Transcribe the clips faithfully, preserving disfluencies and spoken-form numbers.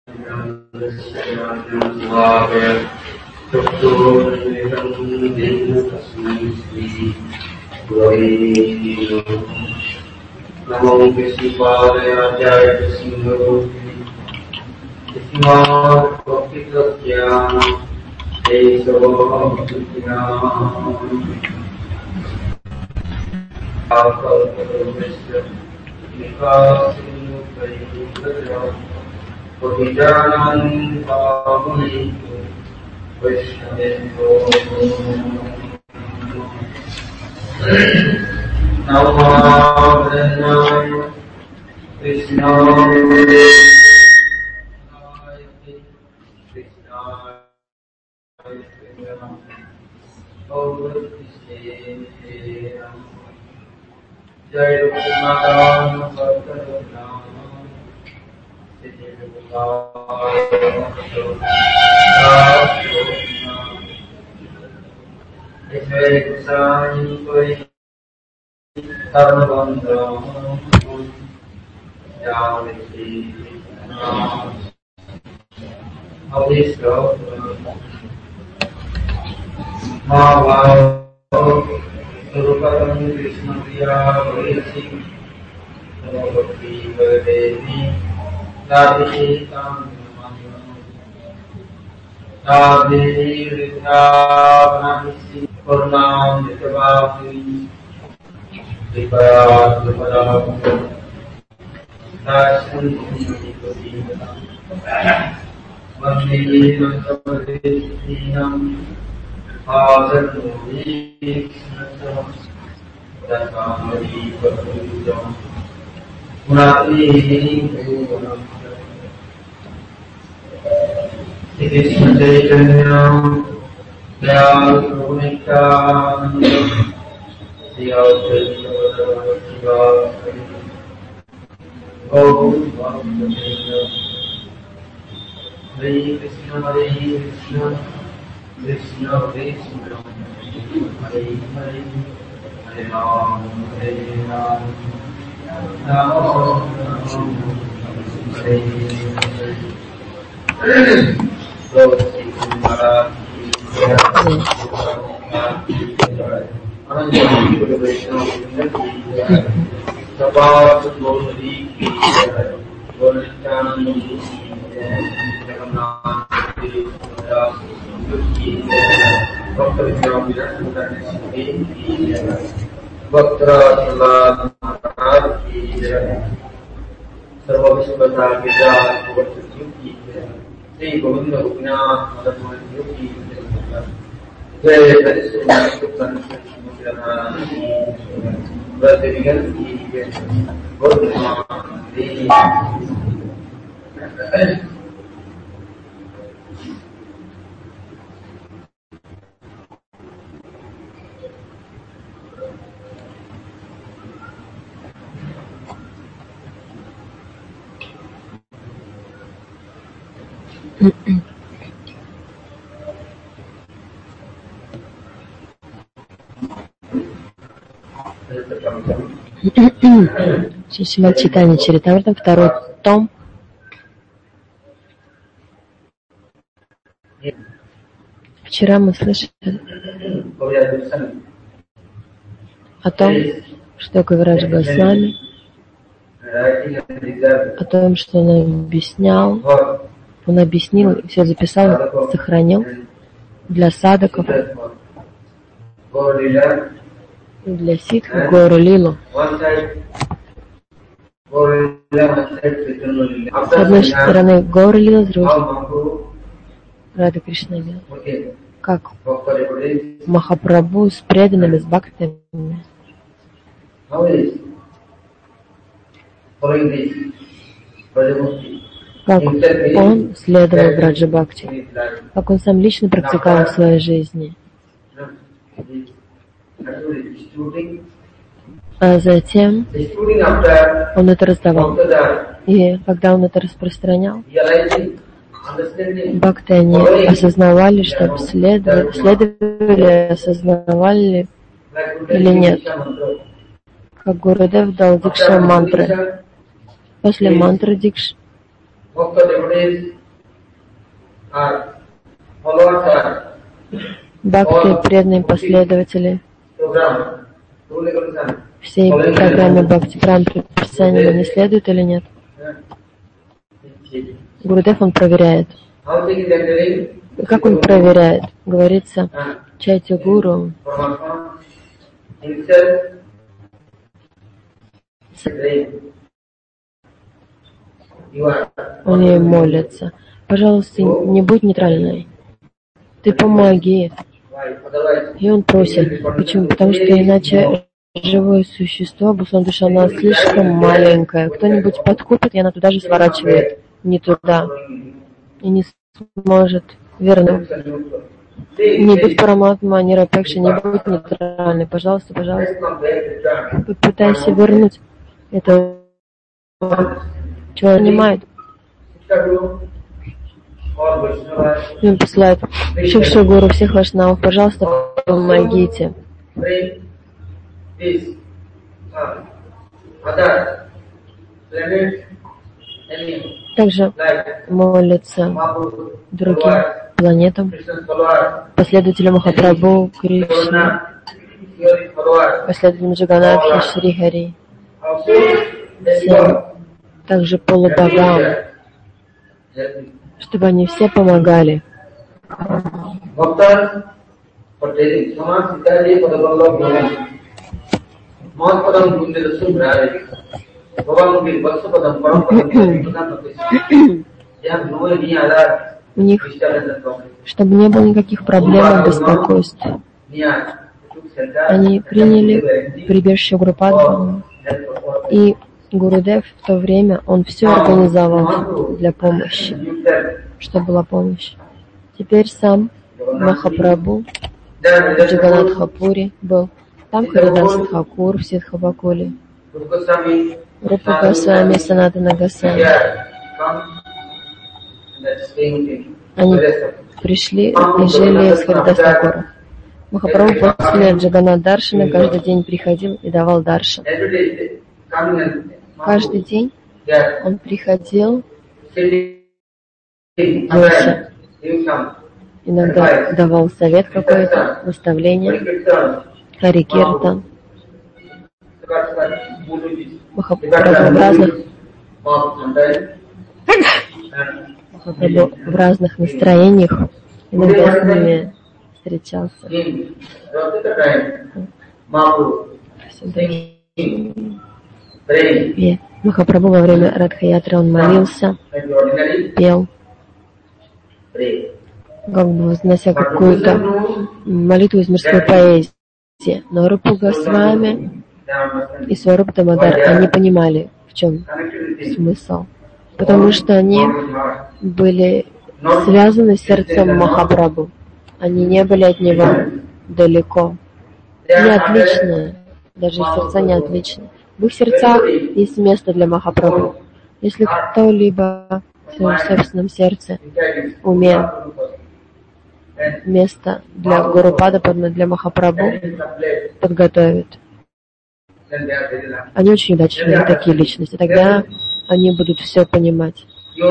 Namo Vishnupadaya Krishna Krishna Bhakti-Satya Kesava Bhakti-Satya Akalpa-Vishya Nikāsinu-Payi-Satya Pavijanam-Pāmuni Vaishnava Namo Krishna Jai Rukmata Bhattana Sri Jai Kusani Koi Sarvandra Javiti Avishra Mahava Surupam Krishna Priya Varisi Navati Vadevi Radhi Tam Radhi Rita Nahisi Purnam Nitavati Dipaya Dipaya Dashan Nitavati Vandhi Nantavadestinam Father Mudi Dasamari Patujam Murati Krishna Chaitanya Dhyal Prabhupada Siyavadaya Sivasaya Om Bhagavata Hare Krishna Hare Krishna Krishna Krishna Hare Hare Hare Ram Hare Ram Ram Ram Hare Hare Gauti Maharaj Anandji Vaishnav Sabat Gauri Gauritanand Jagannath Bhakta Vidyamira Bhakta Salat Maharaj ki Sarva Vishwata Gita Bhakti ki Sri Govinda Rupinath Madhava ki Jai Krishna Krishna Brahmavigan ki Gurma Шримад Чайтанья Чаритамритам, второй том. Вчера мы слышали о том, что Кавирадж Госвами, о том, что он объяснял, он объяснил, все записал, сохранил для садаков, для ситх Гору Лилу. С одной стороны Гору Лилу, с другой Рада Кришна Лилу. Как Махапрабху с преданными, с бхактами. Как он следовал Браджа Бхакти, как он сам лично практиковал в своей жизни. А затем он это раздавал. И когда он это распространял, бхакты, они осознавали, что следовали, следовали, осознавали или нет. Как Гурудев дал дикша мантры. После мантры дикш Бхакти, преданные последователи всей программы Бхакти Пран предписаниям не следует или нет? Гурудев он проверяет. И как он проверяет? Говорится, чайте гуру. Он ей молится. Пожалуйста, не будь нейтральной. Ты помоги. И он просит. Почему? Потому что иначе живое существо, буслан душа, она слишком маленькая. Кто-нибудь подкупит, и она туда же сворачивает. Не туда. И не сможет вернуть. Не будь параматма, не рапекши, не будь нейтральной. Пожалуйста, пожалуйста. Попытайся вернуть. Это человек понимает. И он посылает Шикшу Гуру, всех вайшнавов, пожалуйста, помогите. Также молятся другим планетам, последователям Махапрабху, Кришны, последователям Джаганатхи, Шри Хари, всем, также полубогам, чтобы они все помогали. У них, чтобы не было никаких проблем и беспокойств. Они приняли прибежище Гурупады, и Гурудев в то время, он все организовал для помощи, что была помощь. Теперь сам Махапрабху в Джаганатхапуре был. Там Харидас Тхакур в Сиддхабакуле, Рупа Госвами, Санатана Госвами. Они пришли и жили с Харидас Тхакуром. Махапрабху после Джаганат Даршана каждый день приходил и давал даршан. Каждый день он приходил, молился, иногда давал совет какой-то, наставление, Хари Киртан. Махапрабху в разных, Махапрабху в разных настроениях, иногда с ними встречался. И Махапрабху во время Радха-ятры он молился, пел, как бы вознося какую-то молитву из мирской поэзии. Но Рупа Госвами и Сварупа Дамодар, они понимали, в чем смысл, потому что они были связаны с сердцем Махапрабху. Они не были от него далеко. Не отличные, даже сердца не отличные. В их сердцах есть место для Махапрабху. Если кто-либо в своем собственном сердце, уме, место для Гурупада, для Махапрабху подготовит, они очень удачливые, такие личности. Тогда они будут все понимать.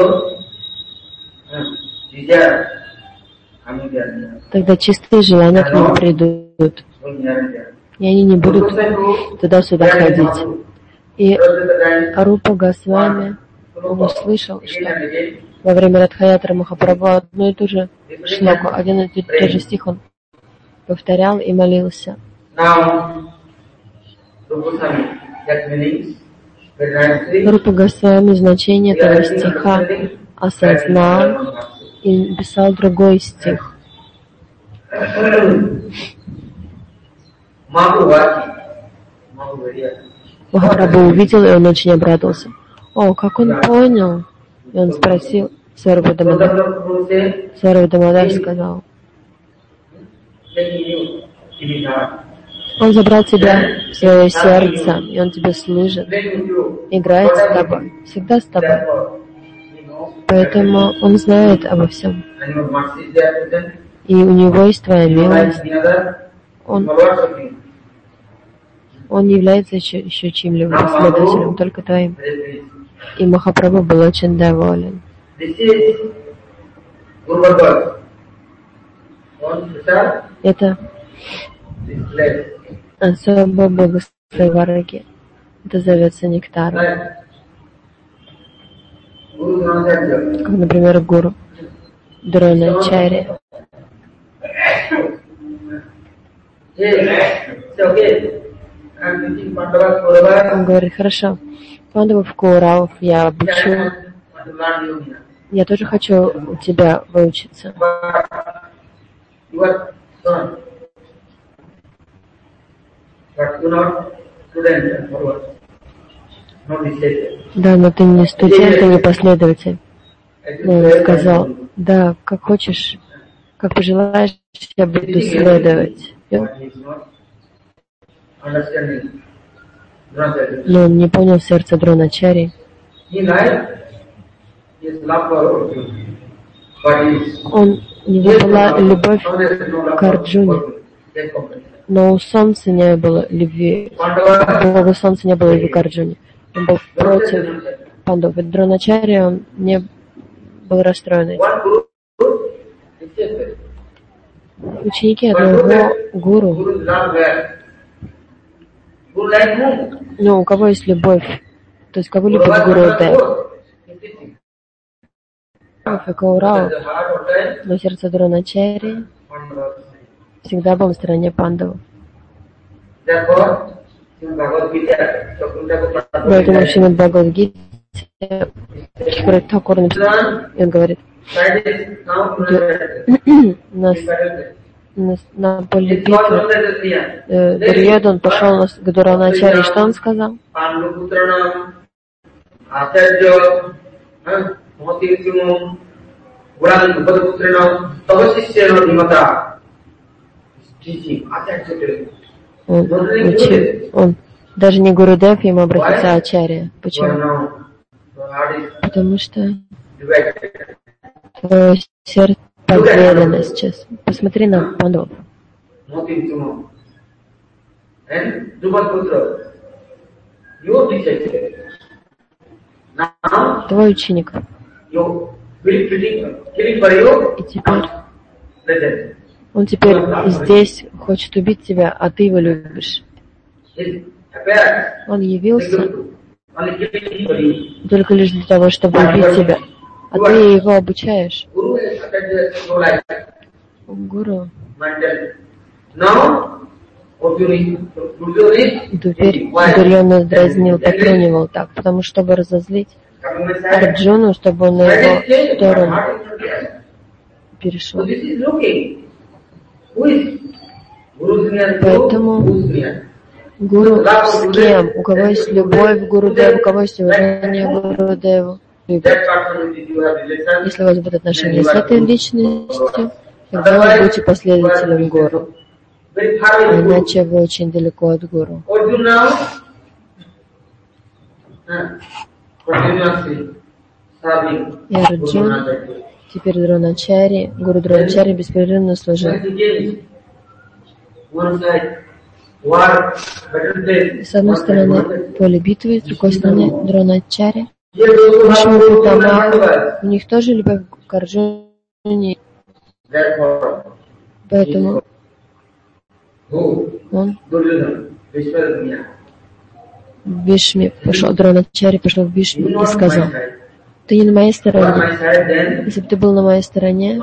Тогда чистые желания к ним придут. И они не будут туда-сюда ходить. И Рупа Госвами, он услышал, что во время Радха-ятры Махапрабху одну и ту же шлоку, один и тот же стих он повторял и молился. Рупа Госвами значение этого стиха осознал и написал другой стих. Махапрабху увидел, и он очень обрадовался. О, как он понял? И он спросил Сварупа Дамодар. Сварупа Дамодар сказал: он забрал тебя в свое сердце, и он тебе служит, играет с тобой, всегда с тобой. Поэтому он знает обо всем. И у него есть твоя милость. Он, он не является еще, еще чьим-либо последователем, только твоим. И Махапрабху был очень доволен. Это особое благословение вараги. Это зовется нектаром. Как, например, гуру Дроначарья. Он говорит: хорошо, Пандавов, Кауравов я обучу. Я тоже хочу у тебя выучиться. Да, но ты не студент и не последователь. Он сказал: да, как хочешь, как пожелаешь, я буду следовать. Но он не понял сердца Дроначарьи. Он, у него была любовь к Арджуне, но у солнца не было любви, у Бога солнца не было любви к Арджуне. Он был против Пандав. Дроначарья, он не был расстроен этим. Ученики одного гуру, но у кого есть любовь, то есть кого любит Гурудев, и Каурав, но сердце Дроначарьи всегда было в стороне Пандавов. Поэтому Шримад Бхагавад-гите Такур написал, и он говорит: нас, нас на поле битвы э, Дурьёдхан пошел к Дроначарье, что он сказал? Он, учил, он даже не Гурудев ему обратился, а Ачарья. Почему? Потому что твое сердце подведено сейчас. Посмотри на Пандавов. Твой ученик. И теперь он теперь здесь хочет убить тебя, а ты его любишь. Он явился только лишь для того, чтобы убить тебя, а ты его обучаешь. Гуру. Теперь Дурьёдхан дразнил, потрунивал так, потому чтобы разозлить Арджуну, чтобы он на его сторону перешел. Поэтому гуру с кем? У кого есть любовь к Гурудеву, у кого есть уважение к Гурудеву. Если у вас будут отношения с этой личностью, тогда вы будете последователем гуру. Иначе вы очень далеко от гуру. И Арджун, теперь Дроначарья, гуру Дроначарья беспрерывно служил. С одной стороны поле битвы, с другой стороны Дроначарья. Бхишма Питамаха, у них тоже любовь к Арджуне. Поэтому он в Бхишме пошел, Дроначарья пошел в Бхишме и сказал: ты не на моей стороне. Если бы ты был на моей стороне,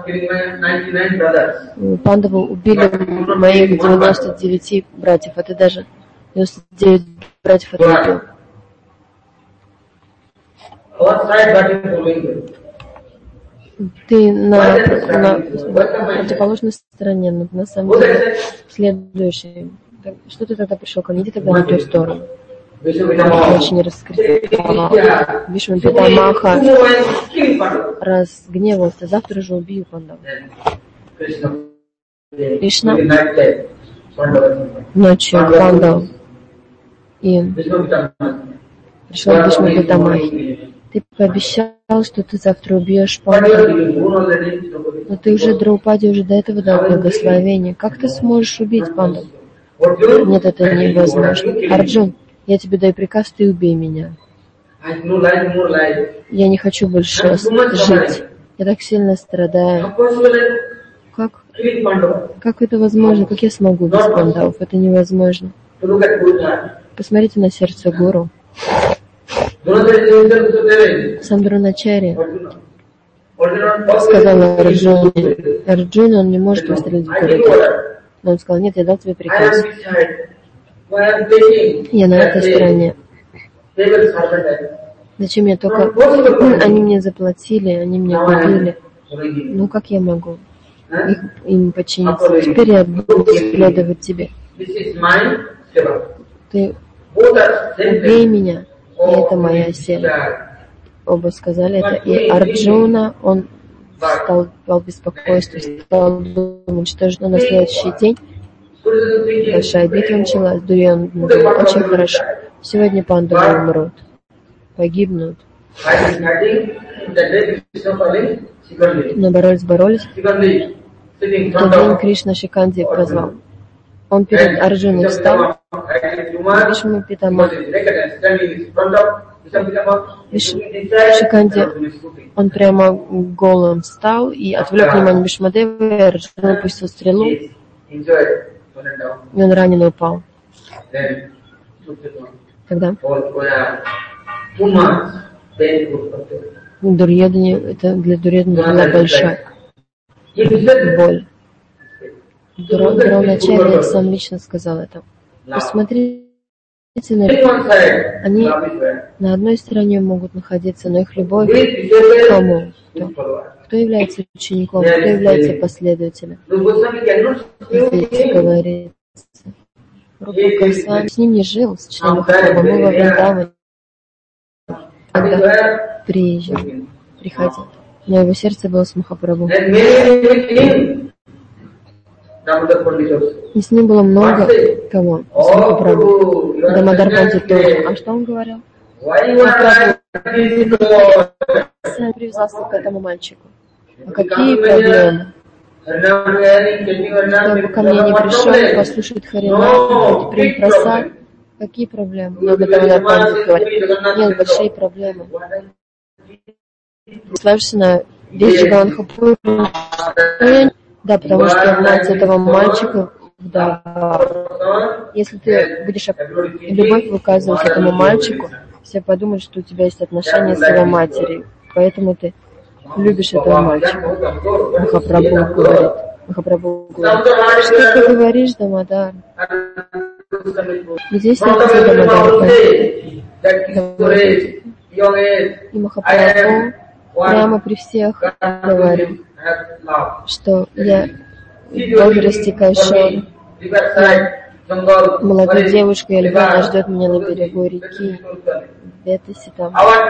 Пандавы убили моих девяносто девять братьев, а ты даже девяносто девять братьев отбил. Ты на, на противоположной стороне, но на самом деле следующий. Что ты тогда пришел ко мне? Иди тогда на ту сторону. Очень раскритиковал. Бхишма Питамаха разгневался. Завтра же убью Пандаву. Кришна ночью к Пандаву. И пришел к Бхишма Питамахе. Ты пообещал, что ты завтра убьешь Пандаву. Но ты уже Драупаде уже до этого дал благословение. Как ты сможешь убить Пандаву? Нет, это невозможно. Арджун, я тебе даю приказ, ты убей меня. Я не хочу больше жить. Я так сильно страдаю. Как, как это возможно? Как я смогу без пандавов? Это невозможно. Посмотрите на сердце гуру. Сам Дроначарья сказал Арджуне, Арджуна, он не может выстрелить в Гуру. Но он сказал, нет, я дал тебе приказ. Я на этой стороне. Зачем я только... Они мне заплатили, они мне купили. Ну как я могу их, им подчиниться? Теперь я буду следовать тебе. Ты убей меня, и это моя сила. Оба сказали это. И Арджуна, он стал в беспокойстве, стал думать, что же на следующий день большая битва началась. Дурьён думал, очень хорошо. Сегодня пандавы умрут, погибнут. Но боролись, боролись. В тот день Кришна Шиканди позвал. Он перед Арджуной встал. Вишну Питама. Шиканди, он прямо голым встал и отвлек внимание Бишмадева, и Арджуна пустил стрелу, и он раненый упал. Тогда Дурьёдане, это для Дурьёдана была большая боль. Дроначарья сам лично сказал это. Посмотрите на них. Они на одной стороне могут находиться, но их любовь к кому? Кто? Кто является учеником, кто является последователем? Здесь говорится. Рупа Госвами с ним не жил, с членом Махапрабху, мы во Вриндаване. Когда приезжал, приходил. Но его сердце было с Махапрабху. И с ним было много кого? С Махапрабху. Дамодар Пандит тоже. А что он говорил? Махапрабху сам привязался к этому мальчику. А какие проблемы? Чтобы ко мне не пришел, послушать Харинам, принять просад. Какие проблемы? Но Дамодар Пандит говорит, нет, большие проблемы. Славишься на весь Джаганатхапур. Да, потому что мать этого мальчика вдова. Если ты будешь любовь выказывать этому мальчику, все подумают, что у тебя есть отношения с его матерью. Поэтому ты любишь этого мальчика. Махапрабху говорит. Махапрабху говорит. Что ты говоришь, Дамодар? Где сердце Дамодара? И Махапрабху прямо при всех говорит, что я в возрасте Кайшор, молодую девушку я люблю, она ждет меня на берегу реки. Бетаси там.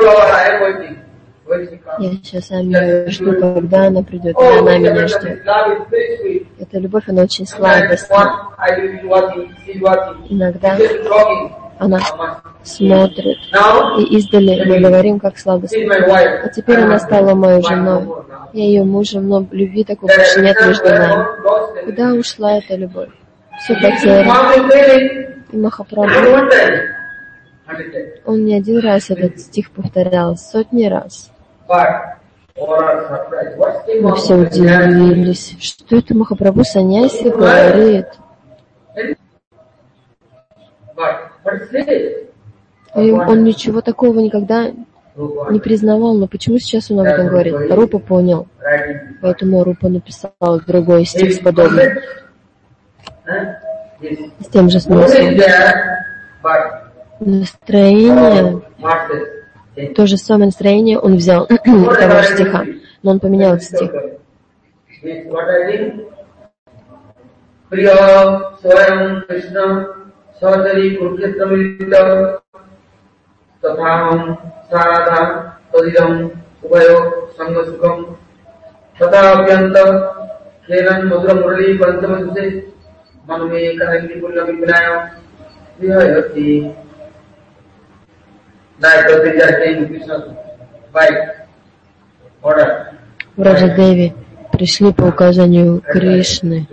Я сейчас сам ее жду, когда она придет, и она меня ждет. Эта любовь, она очень сладостная. Иногда она смотрит, и издали мы говорим, как сладостно. А теперь она стала моей женой. Я ее мужем, но любви такой больше нет между нами. Куда ушла эта любовь? Все потеряно. И Махапрабху, он не один раз этот стих повторял, сотни раз. Мы все удивились, что это Махапрабху Саньяси говорит. И он ничего такого никогда не признавал, но почему сейчас он об этом говорит? Рупа понял, поэтому Рупа написал другой стих с подобным, с тем же смыслом. Настроение, то же самое настроение он взял того же стиха, но он поменял стих. Sadari Kurketramita Tatham Sarada Tadidam Ubayo Sangasukam Tatapyanta Kenan Mudra Murali Pantamase Maname Kanakti Pulla Vipinaya Vihayati. That was the judging Krishna by order. Враджадеви пришли по указанию Кришны.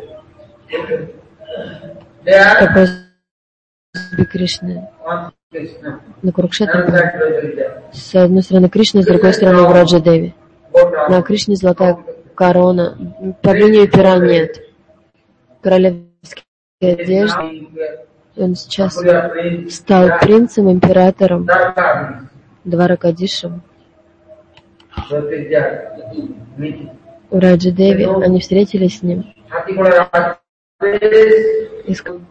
По Кришны. На Курукшетре с одной стороны Кришна, с другой стороны Враджадеви. На Кришне золотая корона, павлиньего пера нет, королевские одежды. Он сейчас стал принцем, императором, Дваракадишем. У Раджи Деви они встретились с ним. И сказали,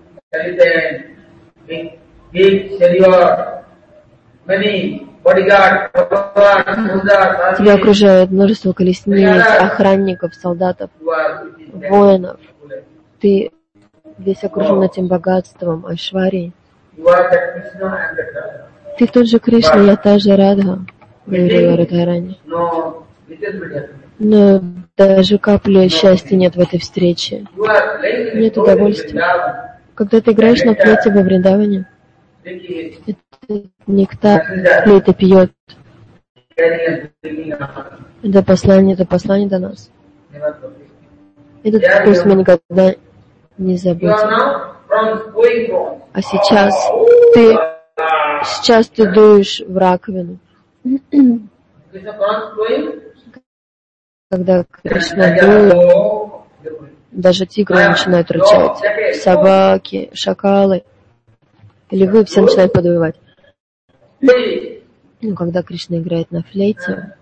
тебя окружает множество колесниц, охранников, солдатов, воинов. Ты весь окружен этим богатством, айшварией. Ты тот же Кришна, я та же Радха, говорила Радхарани. Но даже капли счастья нет в этой встрече. Нет удовольствия. Когда ты играешь на флейте во Вриндаване, это нектар флейта пьет. Это послание, это послание до нас. Этот вкус мы никогда не забудем. А сейчас ты, сейчас ты дуешь в раковину. Когда Кришна дует, даже тигры начинают рычать, собаки, шакалы, львы, все начинают подвывать. Ну, когда Кришна играет на флейте,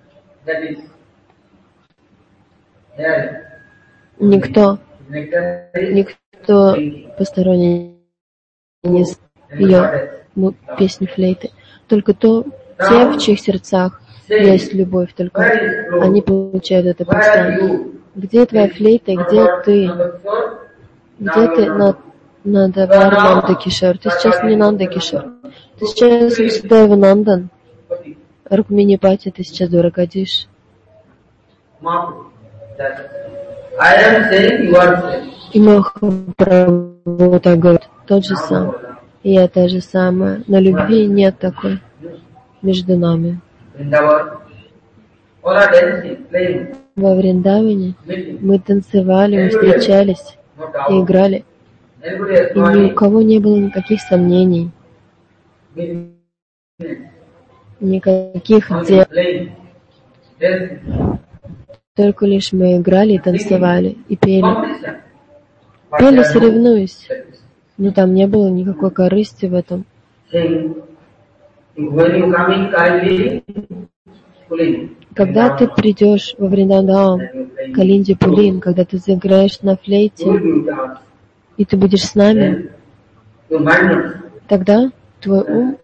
никто, никто посторонний не ее песню флейты. Только то, те, в чьих сердцах есть любовь, только они получают это постоянно. Где твоя флейта, где ты? Где ты на, на Давар Нанда-Кишор? Ты сейчас не Нанда-Кишор. Ты сейчас Васудева Нандан. Рукмини-Пати, ты сейчас Дваракадиш. И Махапрабху так говорит, тот же сам. И я та же самая. Но любви нет такой между нами. Во Вриндаване мы танцевали, мы встречались и играли. И ни у кого не было никаких сомнений, никаких дел. Только лишь мы играли и танцевали, и пели. Пели, соревнуясь. Но там не было никакой корысти в этом. Когда ты придешь во Вриндаван, Калинди Пулин, когда ты заиграешь на флейте, и ты будешь с нами, тогда твой ум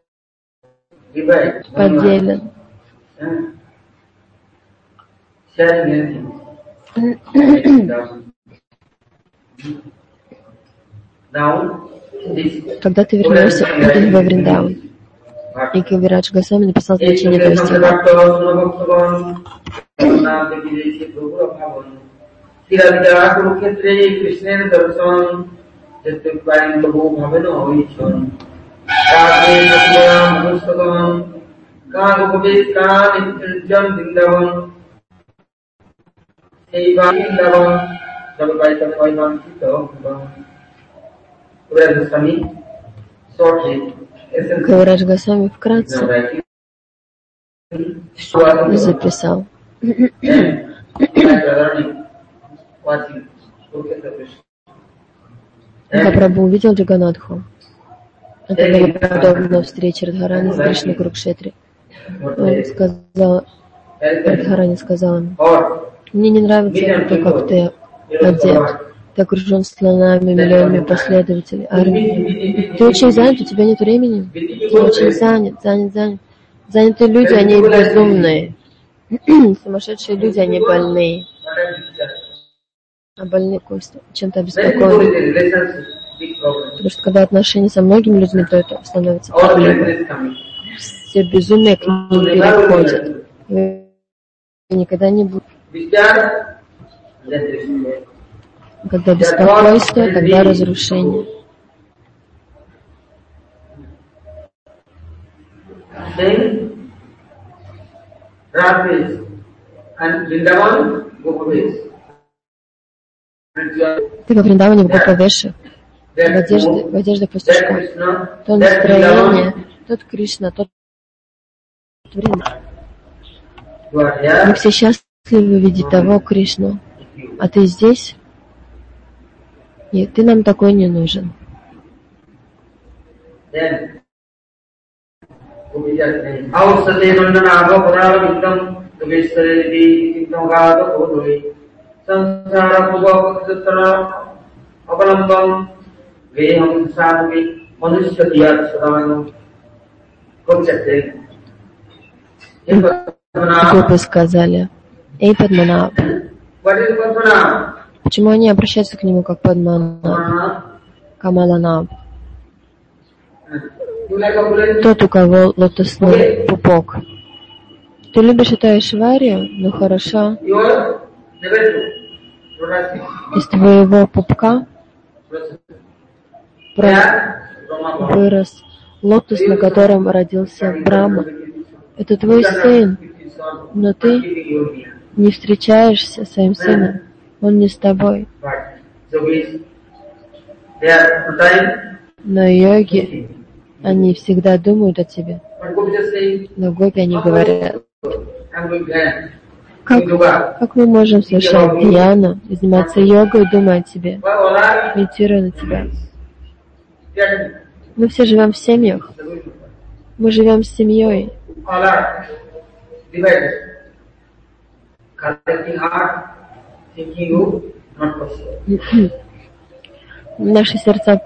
поделен. Когда ты вернешься во Вриндаван, и Кавирадж Госвами написал значение этого стиха. Кавирадж Госвами вкратце все записал. Махапрабху увидел Джаганатху. Это было подобно встрече Радхарани с Кришной в Курукшетре. Он сказал, Радхарани сказала ему: мне не нравится то, как ты одет. Ты окружен слонами, миллионами последователей, армией. Ты очень занят, у тебя нет времени. Ты очень занят, занят, занят. Занятые люди, они безумные. Сумасшедшие люди, они больные. А больные чем-то обеспокоены. Потому что когда отношения со многими людьми, то это становится проблемой. Все безумные к ним переходят. И никогда не будут. Когда беспокойство, тогда разрушение. Ты во Вриндаване в Гопавеше, в одежде, в одежде пастушка. То настроение, тот Кришна, тот Вринда. Мы все счастливы. вы видите того Кришну, а ты здесь, и ты нам такой не нужен. Гопы сказали: «Эй, Падманаб». Почему они обращаются к нему как Падманаб? Камаланаб. Тот, у кого лотосный пупок. Ты любишь эту Айшварию? Ну хорошо. Из твоего пупка вырос лотос, на котором родился Брахма. Это твой сын, но ты не встречаешься с своим сыном, он не с тобой. Но йоги, они всегда думают о тебе. Но гопи, они говорят: как, как мы можем совершать дьяну, заниматься йогой, думая о тебе, медитируя на тебя? Мы все живем в семьях. Мы живем с семьей. Наши сердца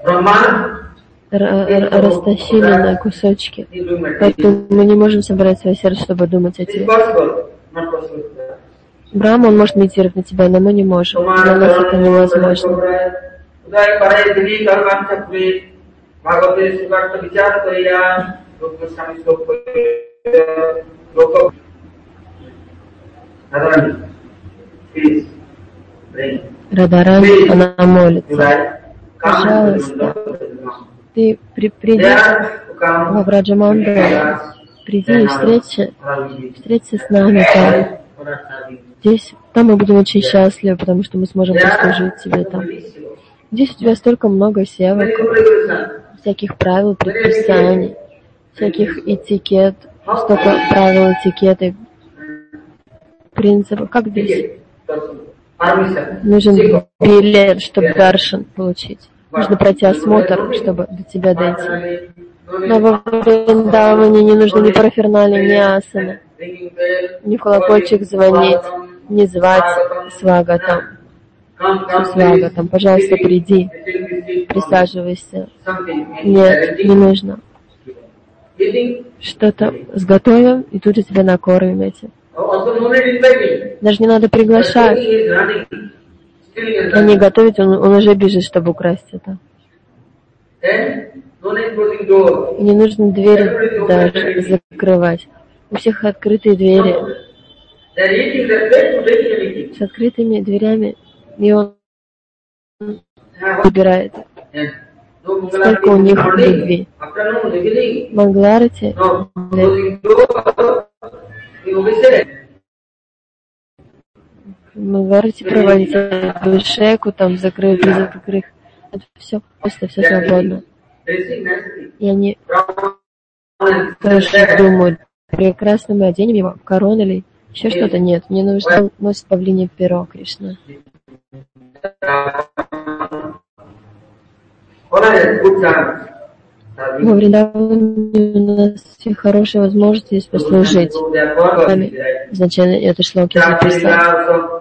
растащили на кусочки, поэтому мы не можем собрать свое сердце, чтобы думать о тебе. Брахма, он может медитировать на тебя, но мы не можем. Для нас это невозможно. Радарани, она молится: пожалуйста, ты при, приди во Враджамандалу, приди и встреться, встреться с нами там. Здесь, там мы будем очень счастливы, потому что мы сможем послужить тебе там. Здесь у тебя столько много севок, всяких правил, предписаний, всяких этикет, столько правил, этикеты, принципов. Как здесь? Нужен билет, чтобы даршан получить. Нужно пройти осмотр, чтобы до тебя дойти. Но во Вриндаване не нужно ни парафернали, ни асаны, ни в колокольчик звонить, ни звать свагатам. Свагатам, пожалуйста, приди, присаживайся. Нет, не нужно. Что-то сготовим, и тут же тебя накормим этим. Даже не надо приглашать. Они готовят, он, он уже бежит, чтобы украсть это. И не нужно двери даже закрывать. У всех открытые двери. С открытыми дверями. И он выбирает. Сколько у них любви. Мангаларати. Мангаларати проводите бешеку, там закрыть, не закрыть. Это все просто, все свободно. И они тоже думают: прекрасно мы оденем его, корону или еще что-то. Нет, мне нужно носить павлинье перо, Кришна. Во Вриндаване у нас все хорошие возможности здесь послужить. Изначально это шлоки записал.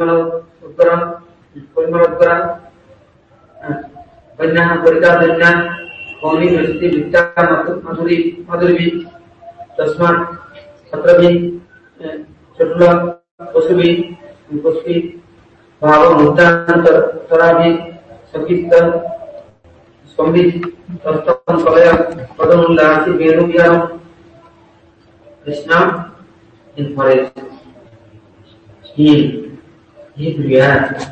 Krishna encourages he he reacts.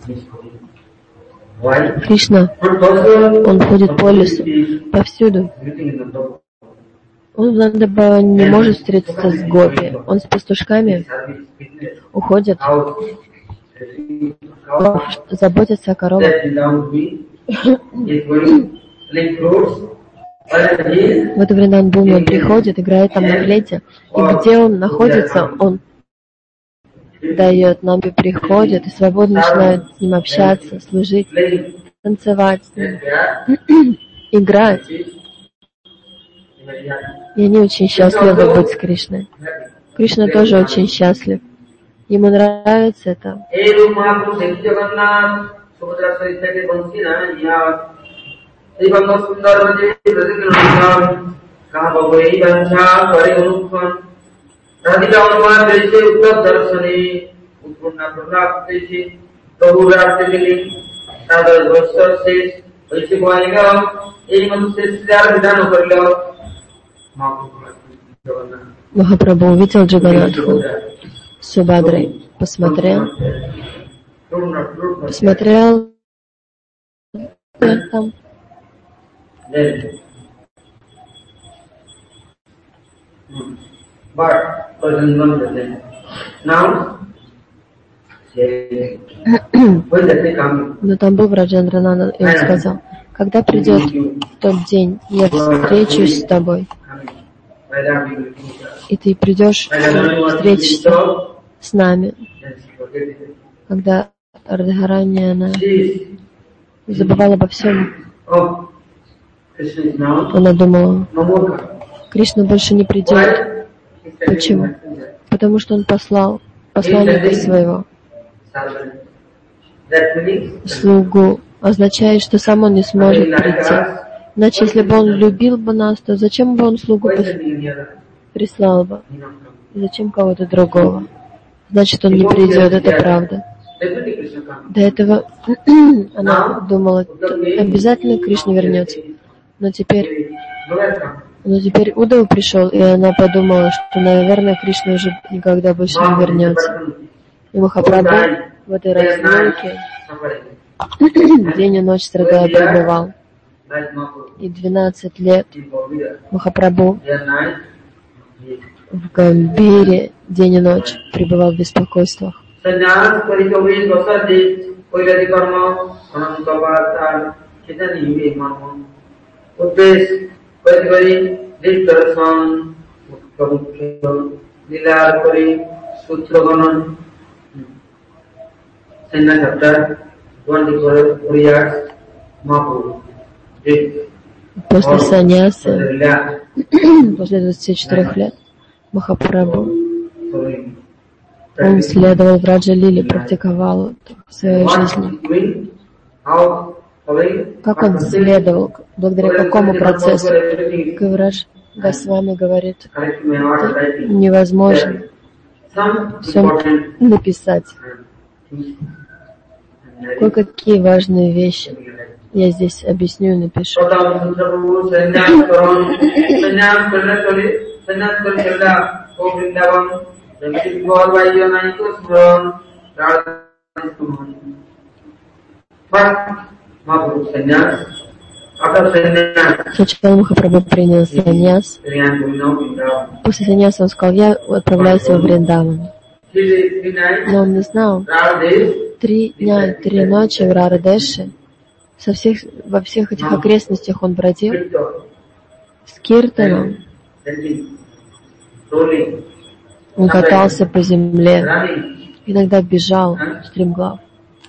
Кришна, он ходит по лесу, повсюду. Он в Нандабхаване не может встретиться с гопи. Он с пастушками уходит, заботится о коровах. В эту Вриндаван-бхуми он приходит, играет там на флейте. И где он находится, он дает, Намби приходят и свободно начинают с ним общаться, служить, танцевать с ним, играть. И они очень счастливы быть с Кришной. Кришна тоже очень счастлив. Ему нравится это. Махапрабху увидел Джаганнатху с Субхадрой, посмотрел, посмотрел там. Но там был Враджендрананда, и он сказал: когда придет тот день, я встречусь с тобой, и ты придешь, встретишься с нами. Когда Радхарани, она забывала обо всем, она думала: Кришна больше не придет. Почему? Потому что он послал посланника своего, слугу, означает, что сам он не сможет прийти. Иначе, если бы он любил бы нас, то зачем бы он слугу прислал бы? Зачем кого-то другого? Значит, он не придет, это правда. До этого она думала, обязательно Кришна вернется. Но теперь, но теперь Удав пришел, и она подумала, что, наверное, Кришна уже никогда больше не вернется. И Махапрабху в этой разлуке день и ночь страдая пребывал. И двенадцать лет Махапрабху в Гамбире день и ночь пребывал в беспокойствах. После саньяса, после двадцати четырёх лет, Махапрабху, он следовал в Раджа-лиле, практиковал в своей жизни. Как он следовал, благодаря какому процессу? Кавирадж Госвами говорит, это невозможно все написать. Кое-какие важные вещи я здесь объясню и напишу. Сначала Махапрабху принял саньяс. После саньяса он сказал: я отправляюсь во Вриндаван. Но он не знал. Три дня и три ночи в Рарадеше, со всех, во всех этих окрестностях он бродил с киртаном. Он катался по земле, иногда бежал стремглав.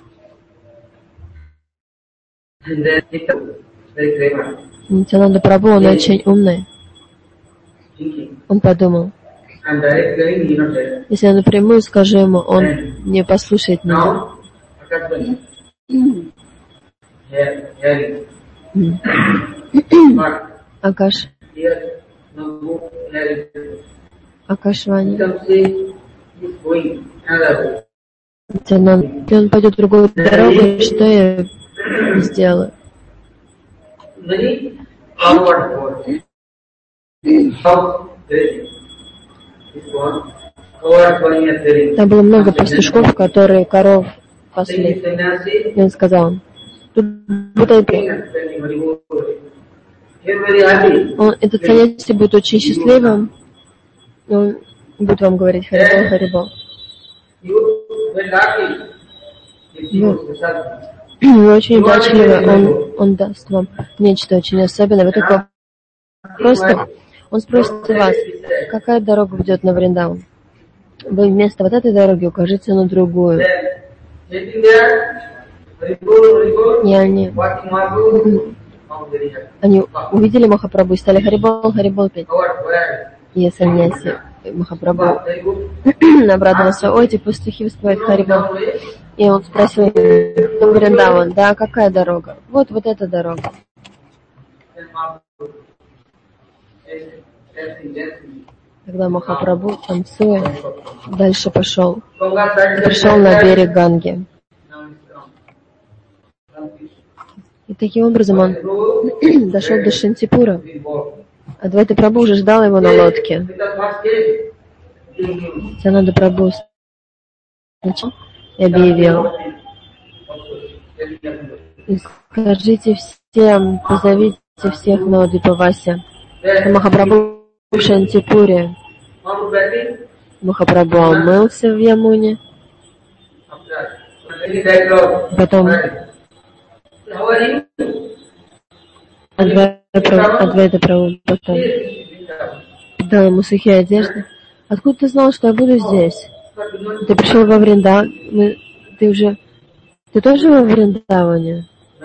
Нитянанда Прабху, он очень умный. Он подумал: если я напрямую скажу ему, он не послушает меня. Акаш. Акашвани. Если он пойдет в другую дорогу, что я сделаю? Там было много пастушков, которые коров пасли. И он сказал: он, этот саньяси будет очень счастливым, он будет вам говорить Харибол, Харибол. Вы очень удачливы, он, он даст вам нечто очень особенное. Вы только просто, он спросит вас, какая дорога ведет на Вриндаван. вы вместо вот этой дороги укажите на другую. И они, они увидели Махапрабху и стали Харибол, Харибол петь. И саньяси Махапрабху обрадовался: ой, эти пастухи воспевают Харибол. И он спросил Вриндаван: да, какая дорога? Вот, вот эта дорога. Когда Махапрабху, танцуя, дальше пошел, пришел на берег Ганги. И таким образом он дошел до Шантипура. Адвайта Прабху уже ждал его на лодке. Сананда Прабху начал и объявил: и скажите всем, позовите всех на Удипавасе. Махапрабху в Шантипуре. Махапрабху омылся в Ямуне. Потом Адвайта Прабху потом дал ему сухие одежды. Откуда ты знал, что я буду здесь? Ты пришел во Вриндаван. Ты уже... Ты тоже во Вриндаване?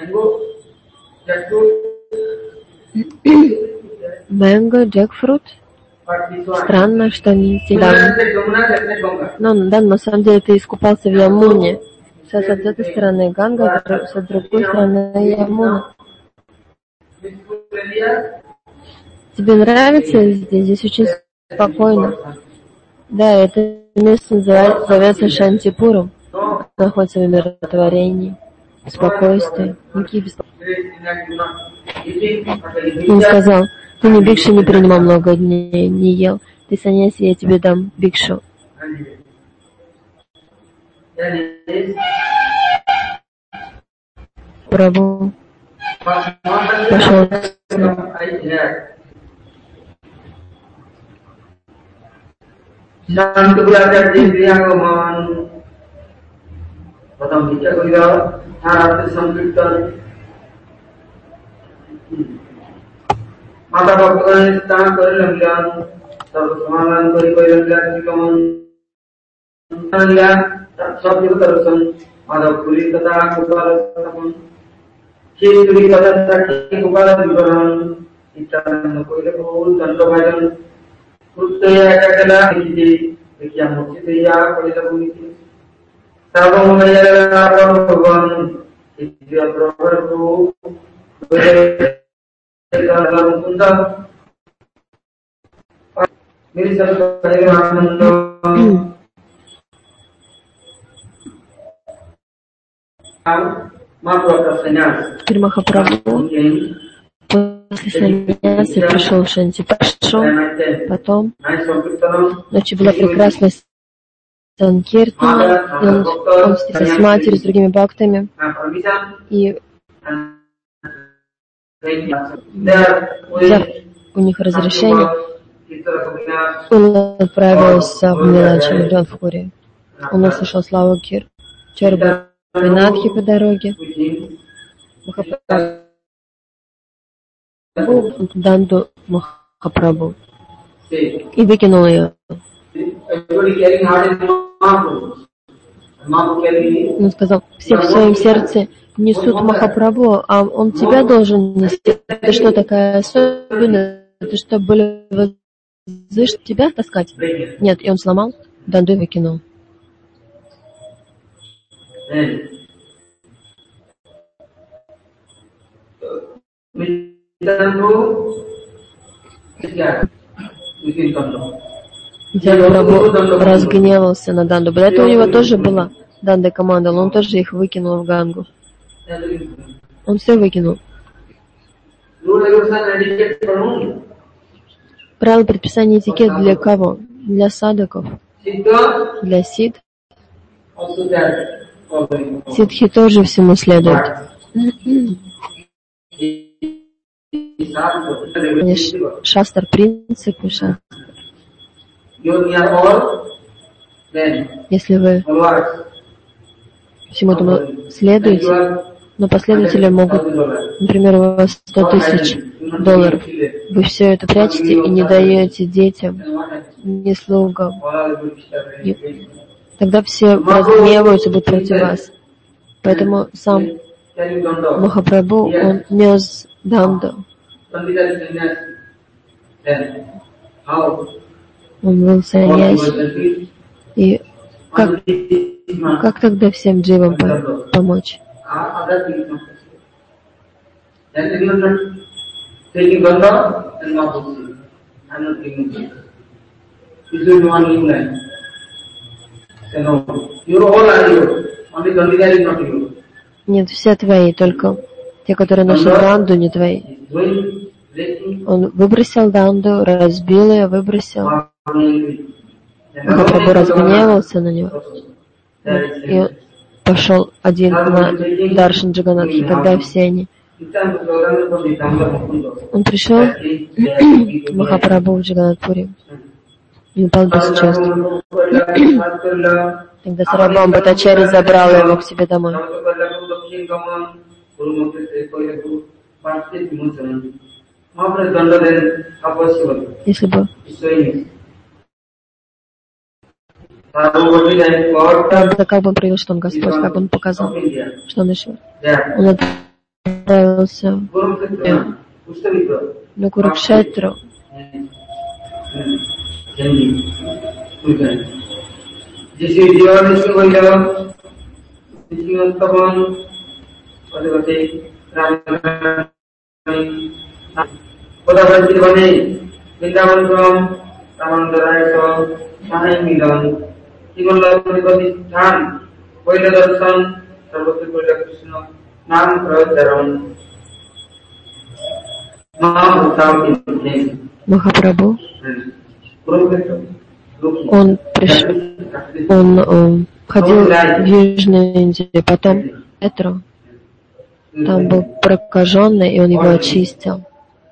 Мэнго, джекфрут. Странно, что они там. Но да, на самом деле ты искупался в Ямуне. Сейчас с этой стороны Ганга, с другой стороны Ямуна. Тебе нравится здесь? Здесь очень спокойно. Да, это место называется, зовется Шантипуром. Находится в умиротворении, в спокойствии. Никаких беспокойств. Он сказал: ты не бикшу не принимал много дней, не ел. Ты саньяси, я тебе дам бикшу. Прабху пошел с ним. Потом дитя говорила, а ты сам Киртан. Мата Бхагаван стан Кариламлян, Сарвасмалан Карикайламлян Кикаман, Санля, Сабдhu Tarusan, Madhav Puri Tata Kupala Saman, Chiri Puri Tata Saki Kupala Vivaran, Itan Koilapur, Tanto Bhajan, Kuttaya Kakala, Hiji, Vikya Muchitaya, Koilapuriti. Sabang mayara Bhagavan, Itya Prabhu, Vedanta Mukunda, Mirisa Ananda, Теперь Махапрабху после саньяси пришел в Шантипур, потом ночью была прекрасная Санкиртана, он, он встретился с матерью, с другими бхактами, и взяв у них разрешение, он отправился в Миланчи, в Джонпуре. Он услышал славу Кир, Чарбанатхи по дороге, Махапрабху, Данду Махапрабху, и выкинул ее. Он сказал: все в своем сердце несут Махапрабху, а он тебя должен нести. Ты что, такая особенная? Ты что, более возвышен тебя таскать? Нет, и он сломал, Данду и выкинул. Прабху разгневался на Данду. До этого у него тоже была Данда команда, но он тоже их выкинул в Гангу. Он все выкинул. Правила предписания этикет для кого? Для садаков. Для сидх. Сидхи тоже всему следуют. Шастр, принципы шастр. Если вы всему этому следуете, но последователи могут, например, у вас сто тысяч долларов, вы все это прячете и не даете детям, не слугам. И тогда все разгневаются, будут против вас. Поэтому сам Махапрабху, он нес данду. Он был саньяси. И как, как тогда всем дживам помочь? Нет, все твои, только те, которые носят данду, не твои. Он выбросил данду, разбил ее, выбросил. Махапрабху разгневался на него. И пошел один на Даршан Джаганатхи, когда все они. Он пришел Махапрабху в Джаганатпури и упал без чувств. Тогда Сарабхам Бхаттачарья забрал его к себе домой. Если бы Правда, как бы он проявил, что он Господь, как бы он показал, что он еще. Он отправился на Курукшетру. Махапрабху, он пришел, он э, ходил в Южной Индии, потом Этру, там был прокаженный, и он его очистил.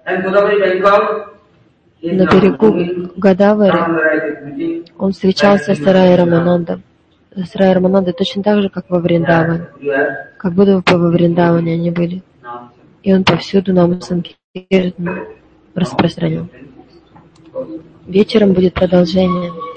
На берегу Гадавари он встречался с Рай Раманандом. С Рай Раманандой точно так же, как во Вриндаване. Как будто бы во Вриндаване они были. И он повсюду нам Санкиртан распространил. Вечером будет продолжение.